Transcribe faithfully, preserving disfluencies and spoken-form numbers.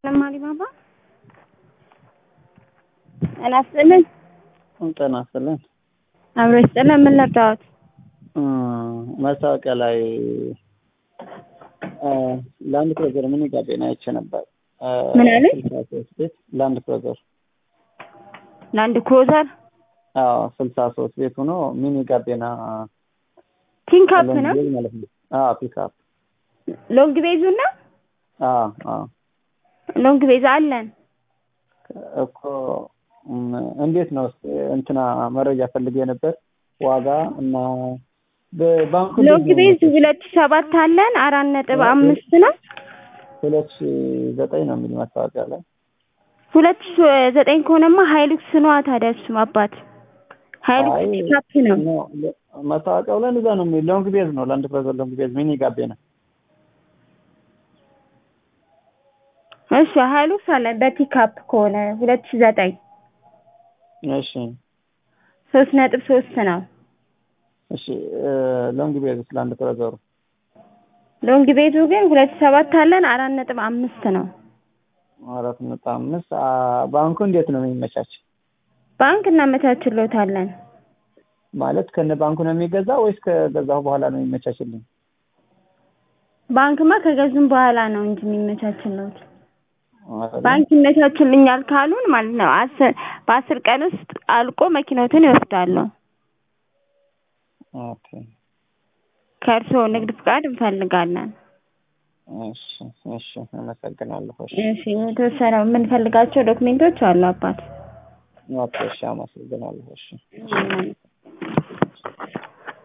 ለማሊ ባባ አላስጥልን እንጠና አስጥልን አብሮ ይስጥልን ምን ለዳውት ማስታወቂያ ላይ ላንድ ክሩዘር ምን ጋቤና አይቼ ነበር። ምን አለ? ላንድ ክሩዘር ላንድ ክሩዘር አዎ ስልሳ ሶስት ቤት ሆኖ ሚኒ ጋቤና ፒክአፕ ነው ማለት ነው። አዎ ፒክአፕ ሎንግ ቤዙ ነው። አዎ አዎ ሎንግ ቤዝ አለን እኮ እንዴት ነው እንትና መረጃ ፈልጌ ነበር ዋጋ እና በባንኩ ሎንግ ቤዝ ሁለት ሺህ ሰባት አለን አራት ነጥብ አምስት ነው። ሁለት ሺህ ዘጠኝ ነው የሚል ማስታወቂያ ላይ ሁለት ሺህ ዘጠኝ ከሆነማ ሃይሉክስ ነው ታዲያስ አባት ሃይሉክስ ፒክአፕ ነው ማስታወቂያው ላይ እንደዛ ነው የሚል ሎንግ ቤዝ ነው ላንድ ክሩዘር ሎንግ ቤዝ ሚኒ ጋቤና እሺ ሃይሉክስ አለ በፒክአፕ ከሆነ ሁለት ሺህ ዘጠኝ እሺ ሶስት ነጥብ ሶስት ነው። እሺ ሎንግ ቤዝ ላንድ ክሩዘሩ ሎንግ ቤዙ ግን ሁለት ሺህ ሰባት አለን አራት ነጥብ አምስት ነው። አራት ነጥብ አምስት ባንኩ እንዴት ነው የሚመቻች? ባንክ እናመቻችሎታለን ማለት ከነ ባንኩ ነው የሚገዛ ወይስ ከገዛው በኋላ ነው የሚመቻችልኝ? ባንክማ ከገዙም በኋላ ነው እንጂ የሚመቻችሎት ባንክ ይመቻችልኛል ካሉን ማለት ነው አስር በአስር ቀን ውስጥ አልቆ መኪናዎትን ይወስዳሉ። ኦኬ ከርሶ ንግድ ፍቃድ እንፈልጋለን። እሺ እሺ አመሰግናለሁ። እሺ የተወሰነ የምንፈልጋቸው ዶክመንቶች አሉ አባት። ኦኬ እሺ አመሰግናለሁ። እሺ